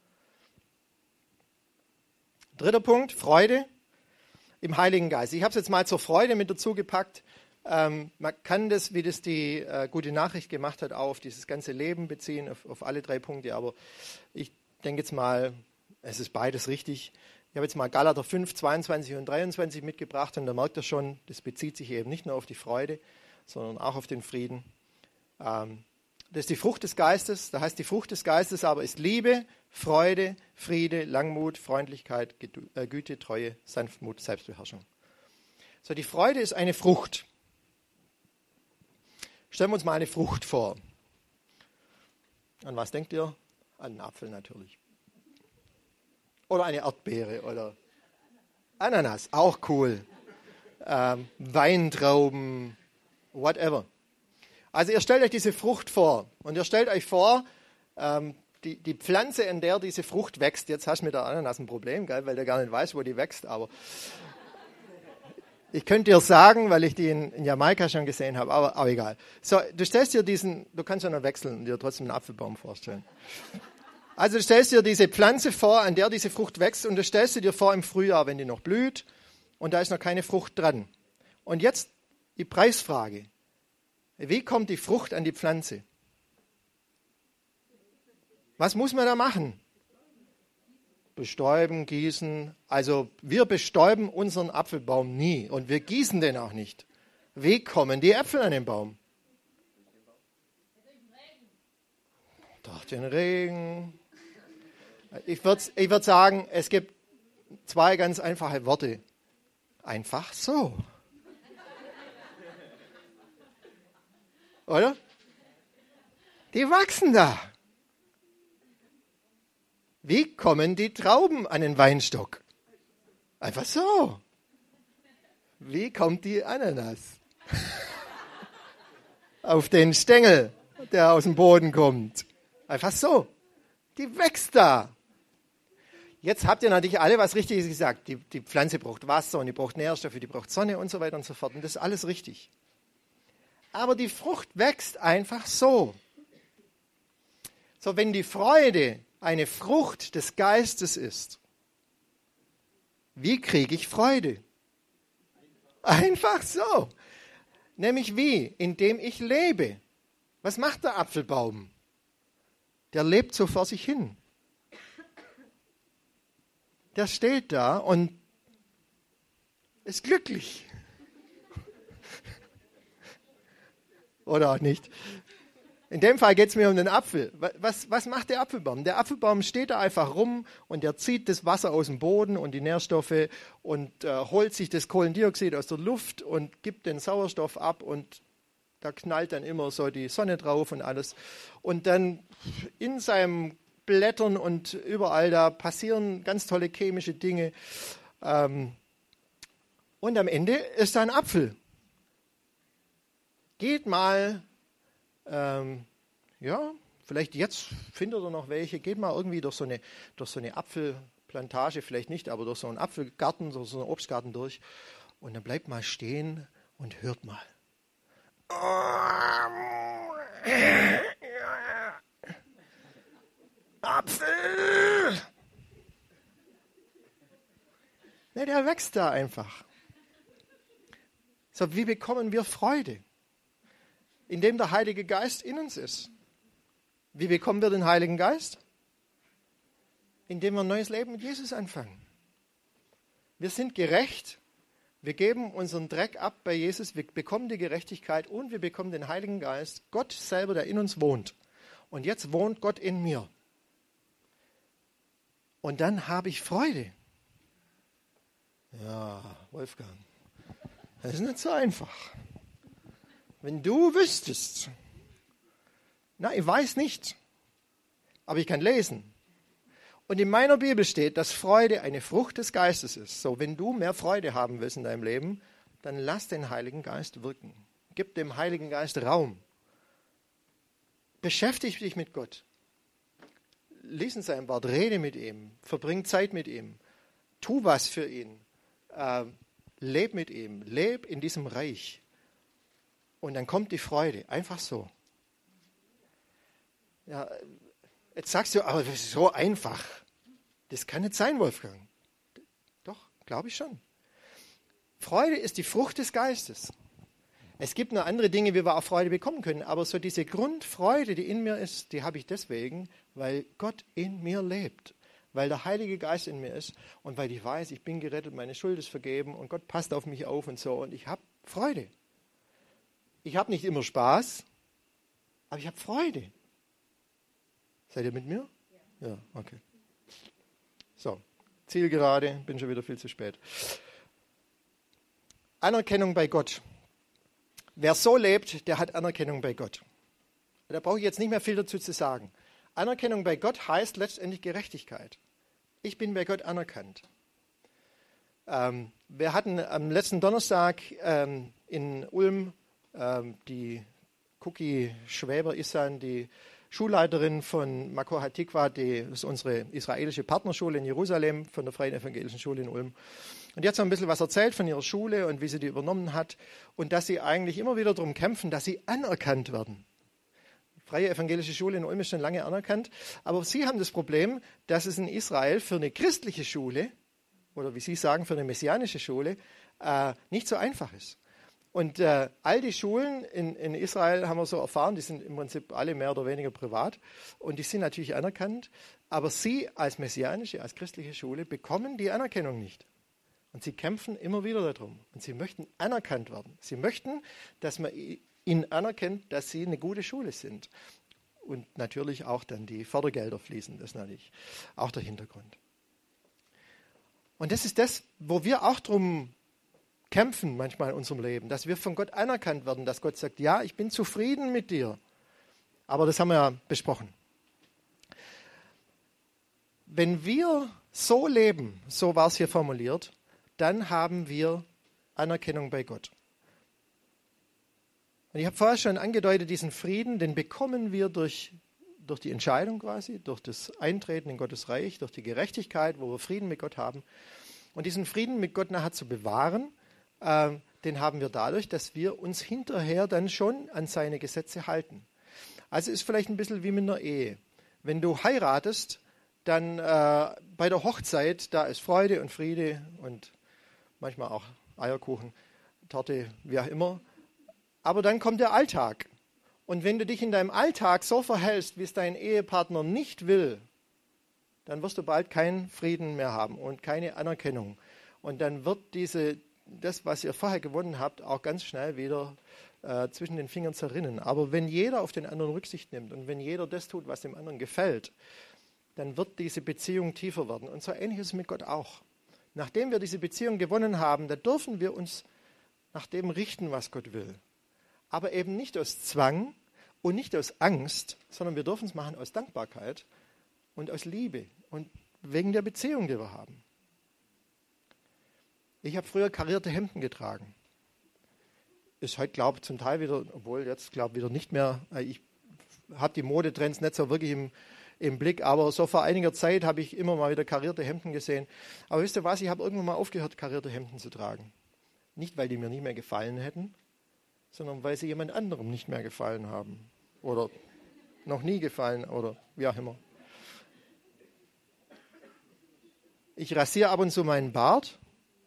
Dritter Punkt, Freude im Heiligen Geist. Ich habe es jetzt mal zur Freude mit dazu gepackt. Ähm, man kann das, wie das die äh, gute Nachricht gemacht hat, auf dieses ganze Leben beziehen, auf, auf alle drei Punkte. Aber ich denke jetzt mal, es ist beides richtig. Ich habe jetzt mal Galater fünf, zweiundzwanzig und dreiundzwanzig mitgebracht und da merkt ihr schon, das bezieht sich eben nicht nur auf die Freude, sondern auch auf den Frieden. Ähm, das ist die Frucht des Geistes. Da heißt die Frucht des Geistes aber ist Liebe, Freude, Friede, Langmut, Freundlichkeit, Güte, Treue, Sanftmut, Selbstbeherrschung. So, die Freude ist eine Frucht. Stellen wir uns mal eine Frucht vor. An was denkt ihr? An einen Apfel natürlich. Oder eine Erdbeere oder Ananas, auch cool. ähm, Weintrauben, whatever. Also ihr stellt euch diese Frucht vor und ihr stellt euch vor, ähm, die, die Pflanze, in der diese Frucht wächst. Jetzt hast du mit der Ananas ein Problem, gell, weil du gar nicht weißt, wo die wächst, aber ich könnte dir sagen, weil ich die in, in Jamaika schon gesehen habe, aber, aber egal. So, du stellst dir diesen, du kannst ja noch wechseln und dir trotzdem einen Apfelbaum vorstellen. Also du stellst dir diese Pflanze vor, an der diese Frucht wächst, und du stellst sie dir vor im Frühjahr, wenn die noch blüht und da ist noch keine Frucht dran. Und jetzt die Preisfrage. Wie kommt die Frucht an die Pflanze? Was muss man da machen? Bestäuben, gießen. Also wir bestäuben unseren Apfelbaum nie und wir gießen den auch nicht. Wie kommen die Äpfel an den Baum? Durch den Regen. Ich würde ich würd sagen, es gibt zwei ganz einfache Worte. Einfach so. Oder? Die wachsen da. Wie kommen die Trauben an den Weinstock? Einfach so. Wie kommt die Ananas auf den Stängel, der aus dem Boden kommt? Einfach so. Die wächst da. Jetzt habt ihr natürlich alle was Richtiges gesagt. Die, die Pflanze braucht Wasser und die braucht Nährstoffe, die braucht Sonne und so weiter und so fort. Und das ist alles richtig. Aber die Frucht wächst einfach so. So, wenn die Freude eine Frucht des Geistes ist, wie kriege ich Freude? Einfach so. Nämlich wie? Indem ich lebe. Was macht der Apfelbaum? Der lebt so vor sich hin. Der steht da und ist glücklich. Oder auch nicht. In dem Fall geht es mir um den Apfel. Was, was macht der Apfelbaum? Der Apfelbaum steht da einfach rum und der zieht das Wasser aus dem Boden und die Nährstoffe und äh, holt sich das Kohlendioxid aus der Luft und gibt den Sauerstoff ab und da knallt dann immer so die Sonne drauf und alles. Und dann in seinem Blättern und überall da passieren ganz tolle chemische Dinge. Ähm, und am Ende ist da ein Apfel. Geht mal, ähm, ja, vielleicht jetzt findet ihr noch welche, geht mal irgendwie durch so eine, durch so eine Apfelplantage, vielleicht nicht, aber durch so einen Apfelgarten, durch so einen Obstgarten durch und dann bleibt mal stehen und hört mal. Apfel! Ne, der wächst da einfach. So, wie bekommen wir Freude? Indem der Heilige Geist in uns ist. Wie bekommen wir den Heiligen Geist? Indem wir ein neues Leben mit Jesus anfangen. Wir sind gerecht, wir geben unseren Dreck ab bei Jesus, wir bekommen die Gerechtigkeit und wir bekommen den Heiligen Geist, Gott selber, der in uns wohnt. Und jetzt wohnt Gott in mir. Und dann habe ich Freude. Ja, Wolfgang, das ist nicht so einfach. Wenn du wüsstest, na, ich weiß nicht, aber ich kann lesen. Und in meiner Bibel steht, dass Freude eine Frucht des Geistes ist. So, wenn du mehr Freude haben willst in deinem Leben, dann lass den Heiligen Geist wirken. Gib dem Heiligen Geist Raum. Beschäftige dich mit Gott. Lies in seinem Wort, rede mit ihm, verbring Zeit mit ihm, tu was für ihn, äh, leb mit ihm, leb in diesem Reich. Und dann kommt die Freude, einfach so. Ja, jetzt sagst du, aber das ist so einfach. Das kann nicht sein, Wolfgang. Doch, glaube ich schon. Freude ist die Frucht des Geistes. Es gibt noch andere Dinge, wie wir auch Freude bekommen können, aber so diese Grundfreude, die in mir ist, die habe ich deswegen, weil Gott in mir lebt, weil der Heilige Geist in mir ist und weil ich weiß, ich bin gerettet, meine Schuld ist vergeben und Gott passt auf mich auf und so und ich habe Freude. Ich habe nicht immer Spaß, aber ich habe Freude. Seid ihr mit mir? Ja. Ja, okay. So, Zielgerade, bin schon wieder viel zu spät. Anerkennung bei Gott. Wer so lebt, der hat Anerkennung bei Gott. Da brauche ich jetzt nicht mehr viel dazu zu sagen. Anerkennung bei Gott heißt letztendlich Gerechtigkeit. Ich bin bei Gott anerkannt. Ähm, wir hatten am letzten Donnerstag ähm, in Ulm ähm, die Cookie Schwäber-Issan, die Schulleiterin von Makoha Tikva, die ist unsere israelische Partnerschule in Jerusalem von der Freien Evangelischen Schule in Ulm. Und die hat so ein bisschen was erzählt von ihrer Schule und wie sie die übernommen hat und dass sie eigentlich immer wieder darum kämpfen, dass sie anerkannt werden. Die Freie Evangelische Schule in Ulm ist schon lange anerkannt, aber sie haben das Problem, dass es in Israel für eine christliche Schule oder wie Sie sagen, für eine messianische Schule äh, nicht so einfach ist. Und äh, all die Schulen in, in Israel haben wir so erfahren, die sind im Prinzip alle mehr oder weniger privat und die sind natürlich anerkannt, aber sie als messianische, als christliche Schule bekommen die Anerkennung nicht. Und sie kämpfen immer wieder darum und sie möchten anerkannt werden. Sie möchten, dass man ihnen anerkennt, dass sie eine gute Schule sind. Und natürlich auch dann die Fördergelder fließen, das ist natürlich auch der Hintergrund. Und das ist das, wo wir auch drum kämpfen manchmal in unserem Leben, dass wir von Gott anerkannt werden, dass Gott sagt, ja, ich bin zufrieden mit dir. Aber das haben wir ja besprochen. Wenn wir so leben, so war es hier formuliert, dann haben wir Anerkennung bei Gott. Und ich habe vorher schon angedeutet, diesen Frieden, den bekommen wir durch durch die Entscheidung quasi, durch das Eintreten in Gottes Reich, durch die Gerechtigkeit, wo wir Frieden mit Gott haben. Und diesen Frieden mit Gott nachher zu bewahren, äh, den haben wir dadurch, dass wir uns hinterher dann schon an seine Gesetze halten. Also ist vielleicht ein bisschen wie mit einer Ehe. Wenn du heiratest, dann äh, bei der Hochzeit, da ist Freude und Friede und manchmal auch Eierkuchen, Torte, wie auch immer. Aber dann kommt der Alltag. Und wenn du dich in deinem Alltag so verhältst, wie es dein Ehepartner nicht will, dann wirst du bald keinen Frieden mehr haben und keine Anerkennung. Und dann wird diese, das, was ihr vorher gewonnen habt, auch ganz schnell wieder äh, zwischen den Fingern zerrinnen. Aber wenn jeder auf den anderen Rücksicht nimmt und wenn jeder das tut, was dem anderen gefällt, dann wird diese Beziehung tiefer werden. Und so ähnlich ist es mit Gott auch. Nachdem wir diese Beziehung gewonnen haben, da dürfen wir uns nach dem richten, was Gott will. Aber eben nicht aus Zwang und nicht aus Angst, sondern wir dürfen es machen aus Dankbarkeit und aus Liebe und wegen der Beziehung, die wir haben. Ich habe früher karierte Hemden getragen. Ist heute, glaube ich, zum Teil wieder, obwohl jetzt, glaube ich, wieder nicht mehr. Ich habe die Modetrends nicht so wirklich im, im Blick, aber so vor einiger Zeit habe ich immer mal wieder karierte Hemden gesehen. Aber wisst ihr was, ich habe irgendwann mal aufgehört, karierte Hemden zu tragen. Nicht, weil die mir nicht mehr gefallen hätten, sondern weil sie jemand anderem nicht mehr gefallen haben oder noch nie gefallen oder wie auch immer. Ich rasiere ab und zu meinen Bart.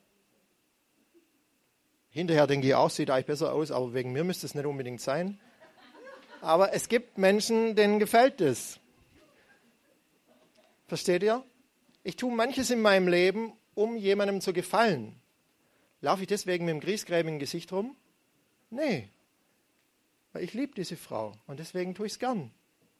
Hinterher denke ich auch, sieht eigentlich besser aus, aber wegen mir müsste es nicht unbedingt sein. Aber es gibt Menschen, denen gefällt es. Versteht ihr? Ich tue manches in meinem Leben, um jemandem zu gefallen. Laufe ich deswegen mit dem griesgrämigen Gesicht rum? Nee, weil ich liebe diese Frau und deswegen tue ich es gern.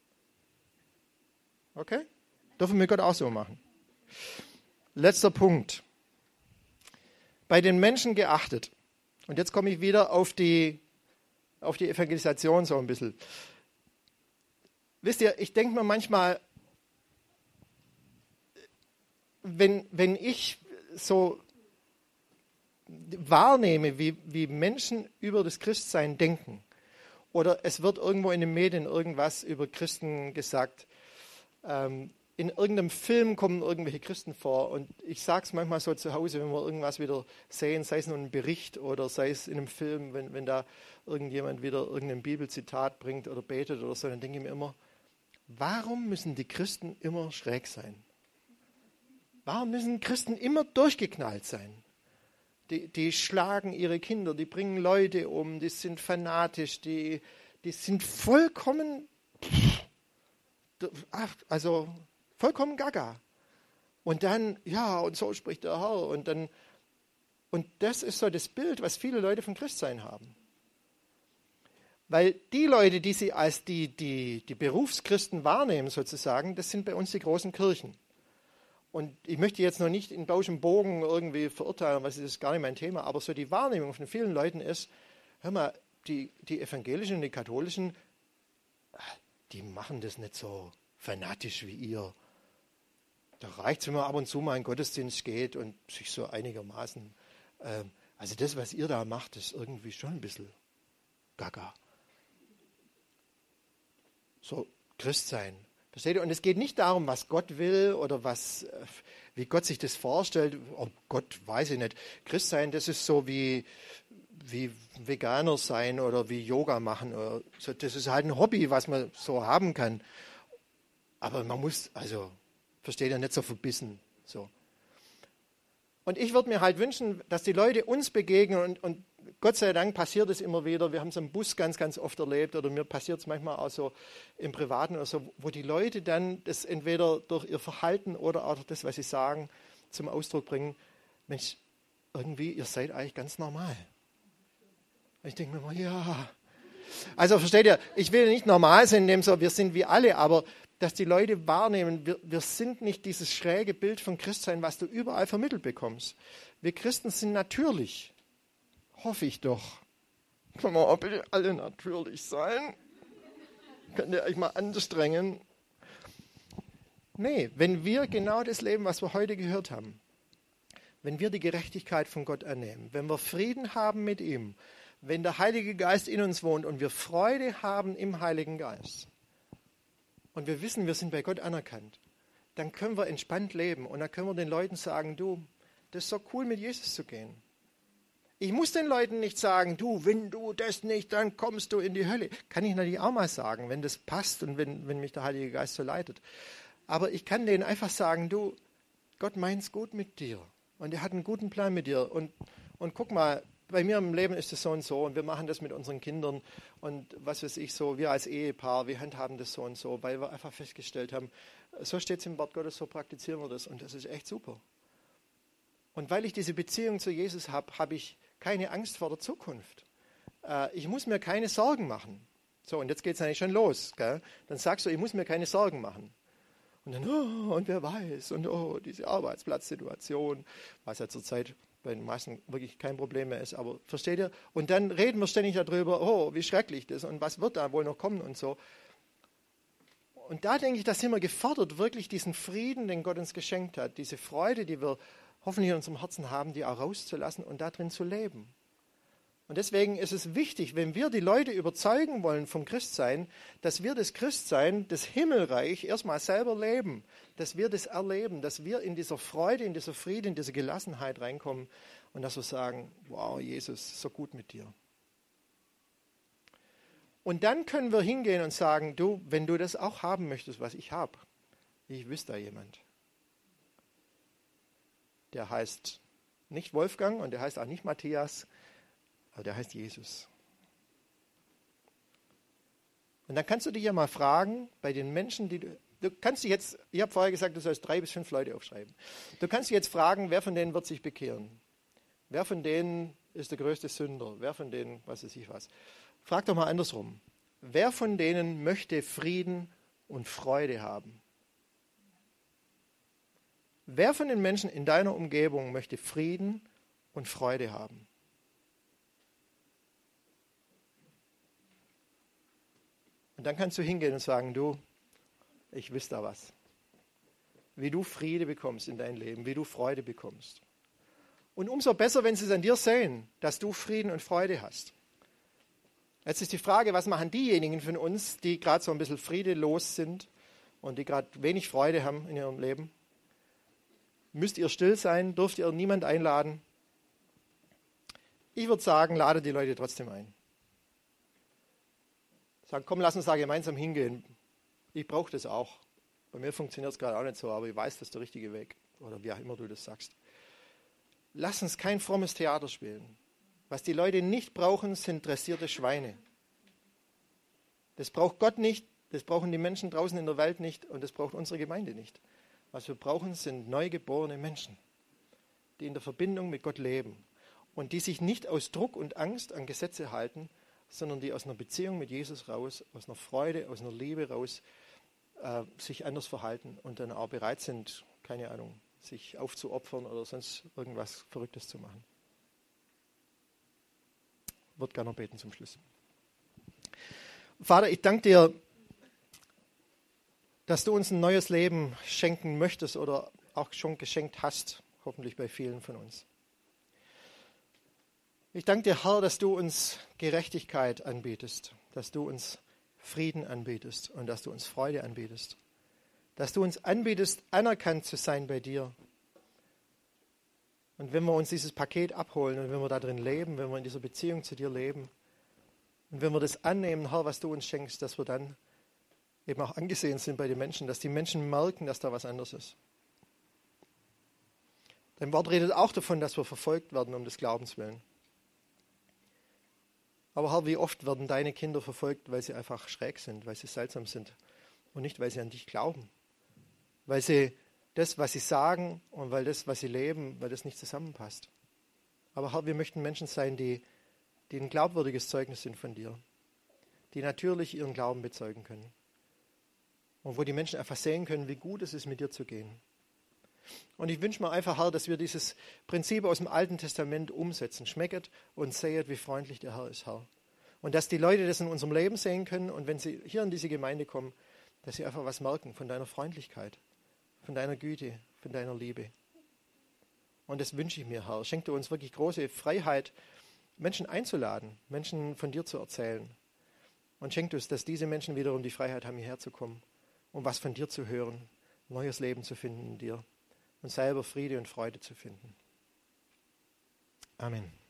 Okay? Dürfen wir Gott auch so machen. Letzter Punkt. Bei den Menschen geachtet. Und jetzt komme ich wieder auf die, auf die Evangelisation so ein bisschen. Wisst ihr, ich denke mir manchmal, wenn, wenn ich so wahrnehme, wie, wie Menschen über das Christsein denken, oder es wird irgendwo in den Medien irgendwas über Christen gesagt, ähm, in irgendeinem Film kommen irgendwelche Christen vor und ich sage es manchmal so zu Hause, wenn wir irgendwas wieder sehen, sei es nur ein Bericht oder sei es in einem Film, wenn, wenn da irgendjemand wieder irgendein Bibelzitat bringt oder betet oder so, dann denke ich mir immer, warum müssen die Christen immer schräg sein? Warum müssen Christen immer durchgeknallt sein? Die, die schlagen ihre Kinder, die bringen Leute um, die sind fanatisch, die, die sind vollkommen, ach, also vollkommen gaga. Und dann, ja, und so spricht der Herr. Und dann, und das ist so das Bild, was viele Leute von Christsein haben. Weil die Leute, die sie als die, die, die Berufschristen wahrnehmen sozusagen, das sind bei uns die großen Kirchen. Und ich möchte jetzt noch nicht in bauschem Bogen irgendwie verurteilen, weil das ist gar nicht mein Thema, aber so die Wahrnehmung von vielen Leuten ist, hör mal, die, die Evangelischen und die Katholischen, die machen das nicht so fanatisch wie ihr. Da reicht es, wenn man ab und zu mal in den Gottesdienst geht und sich so einigermaßen, äh, also das, was ihr da macht, ist irgendwie schon ein bisschen gaga. So Christ sein. Versteht ihr? Und es geht nicht darum, was Gott will oder was, wie Gott sich das vorstellt. Oh Gott, weiß ich nicht. Christ sein, das ist so wie, wie Veganer sein oder wie Yoga machen. Oder so. Das ist halt ein Hobby, was man so haben kann. Aber man muss, also, versteht ihr, nicht so verbissen. So. Und ich würde mir halt wünschen, dass die Leute uns begegnen und, und Gott sei Dank passiert es immer wieder. Wir haben es im Bus ganz, ganz oft erlebt oder mir passiert es manchmal auch so im Privaten oder so, wo die Leute dann das entweder durch ihr Verhalten oder auch durch das, was sie sagen, zum Ausdruck bringen. Mensch, irgendwie, ihr seid eigentlich ganz normal. Und ich denke mir mal, ja. Also versteht ihr, ich will nicht normal sein, indem so, wir sind wie alle, aber dass die Leute wahrnehmen, wir, wir sind nicht dieses schräge Bild von Christsein, was du überall vermittelt bekommst. Wir Christen sind natürlich. Hoffe ich doch. Können wir auch bitte alle natürlich sein? Könnt ihr euch mal anstrengen? Nee, wenn wir genau das leben, was wir heute gehört haben, wenn wir die Gerechtigkeit von Gott annehmen, wenn wir Frieden haben mit ihm, wenn der Heilige Geist in uns wohnt und wir Freude haben im Heiligen Geist und wir wissen, wir sind bei Gott anerkannt, dann können wir entspannt leben und dann können wir den Leuten sagen, du, das ist so cool, mit Jesus zu gehen. Ich muss den Leuten nicht sagen, du, wenn du das nicht, dann kommst du in die Hölle. Kann ich natürlich auch mal sagen, wenn das passt und wenn, wenn mich der Heilige Geist so leitet. Aber ich kann denen einfach sagen, du, Gott meint's gut mit dir. Und er hat einen guten Plan mit dir. Und, und guck mal, bei mir im Leben ist es so und so. Und wir machen das mit unseren Kindern. Und was weiß ich so, wir als Ehepaar, wir handhaben das so und so, weil wir einfach festgestellt haben, so steht es im Wort Gottes, so praktizieren wir das. Und das ist echt super. Und weil ich diese Beziehung zu Jesus habe, habe ich keine Angst vor der Zukunft. Äh, ich muss mir keine Sorgen machen. So, und jetzt geht es eigentlich schon los. Gell? Dann sagst du, ich muss mir keine Sorgen machen. Und dann, oh, und wer weiß, und oh, diese Arbeitsplatzsituation, was ja zurzeit bei den meisten wirklich kein Problem mehr ist. Aber versteht ihr? Und dann reden wir ständig darüber, oh, wie schrecklich das und was wird da wohl noch kommen und so. Und da denke ich, da sind wir gefordert, wirklich diesen Frieden, den Gott uns geschenkt hat, diese Freude, die wir hoffentlich in unserem Herzen haben, die auch rauszulassen und darin zu leben. Und deswegen ist es wichtig, wenn wir die Leute überzeugen wollen vom Christsein, dass wir das Christsein, das Himmelreich erstmal selber leben, dass wir das erleben, dass wir in dieser Freude, in dieser Friede, in diese Gelassenheit reinkommen und dass wir sagen, wow, Jesus, so gut mit dir. Und dann können wir hingehen und sagen, du, wenn du das auch haben möchtest, was ich habe, ich wüsste da jemand. Der heißt nicht Wolfgang und der heißt auch nicht Matthias, aber der heißt Jesus. Und dann kannst du dich ja mal fragen, bei den Menschen, die du, du kannst dich jetzt, ich habe vorher gesagt, du sollst drei bis fünf Leute aufschreiben. Du kannst dich jetzt fragen, wer von denen wird sich bekehren? Wer von denen ist der größte Sünder? Wer von denen, was weiß ich was? Frag doch mal andersrum. Wer von denen möchte Frieden und Freude haben? Wer von den Menschen in deiner Umgebung möchte Frieden und Freude haben? Und dann kannst du hingehen und sagen, du, ich wüsste da was. Wie du Friede bekommst in dein Leben, wie du Freude bekommst. Und umso besser, wenn sie es an dir sehen, dass du Frieden und Freude hast. Jetzt ist die Frage, was machen diejenigen von uns, die gerade so ein bisschen friedelos sind und die gerade wenig Freude haben in ihrem Leben? Müsst ihr still sein? Dürft ihr niemand einladen? Ich würde sagen, lade die Leute trotzdem ein. Sag, komm, lass uns da gemeinsam hingehen. Ich brauche das auch. Bei mir funktioniert es gerade auch nicht so, aber ich weiß, das ist der richtige Weg. Oder wie auch immer du das sagst. Lass uns kein frommes Theater spielen. Was die Leute nicht brauchen, sind dressierte Schweine. Das braucht Gott nicht, das brauchen die Menschen draußen in der Welt nicht und das braucht unsere Gemeinde nicht. Was wir brauchen, sind neugeborene Menschen, die in der Verbindung mit Gott leben und die sich nicht aus Druck und Angst an Gesetze halten, sondern die aus einer Beziehung mit Jesus raus, aus einer Freude, aus einer Liebe raus äh, sich anders verhalten und dann auch bereit sind, keine Ahnung, sich aufzuopfern oder sonst irgendwas Verrücktes zu machen. Ich würde gerne noch beten zum Schluss. Vater, ich danke dir, dass du uns ein neues Leben schenken möchtest oder auch schon geschenkt hast, hoffentlich bei vielen von uns. Ich danke dir, Herr, dass du uns Gerechtigkeit anbietest, dass du uns Frieden anbietest und dass du uns Freude anbietest, dass du uns anbietest, anerkannt zu sein bei dir. Und wenn wir uns dieses Paket abholen und wenn wir da drin leben, wenn wir in dieser Beziehung zu dir leben und wenn wir das annehmen, Herr, was du uns schenkst, dass wir dann eben auch angesehen sind bei den Menschen, dass die Menschen merken, dass da was anderes ist. Dein Wort redet auch davon, dass wir verfolgt werden um des Glaubens willen. Aber Herr, wie oft werden deine Kinder verfolgt, weil sie einfach schräg sind, weil sie seltsam sind und nicht, weil sie an dich glauben. Weil sie das, was sie sagen und weil das, was sie leben, weil das nicht zusammenpasst. Aber Herr, wir möchten Menschen sein, die, die ein glaubwürdiges Zeugnis sind von dir, die natürlich ihren Glauben bezeugen können und wo die Menschen einfach sehen können, wie gut es ist, mit dir zu gehen. Und ich wünsche mir einfach, Herr, dass wir dieses Prinzip aus dem Alten Testament umsetzen. Schmecket und sehet, wie freundlich der Herr ist, Herr. Und dass die Leute das in unserem Leben sehen können und wenn sie hier in diese Gemeinde kommen, dass sie einfach was merken von deiner Freundlichkeit, von deiner Güte, von deiner Liebe. Und das wünsche ich mir, Herr. Schenk du uns wirklich große Freiheit, Menschen einzuladen, Menschen von dir zu erzählen. Und schenk uns, dass diese Menschen wiederum die Freiheit haben, hierher zu kommen, um was von dir zu hören, neues Leben zu finden in dir und selber Friede und Freude zu finden. Amen.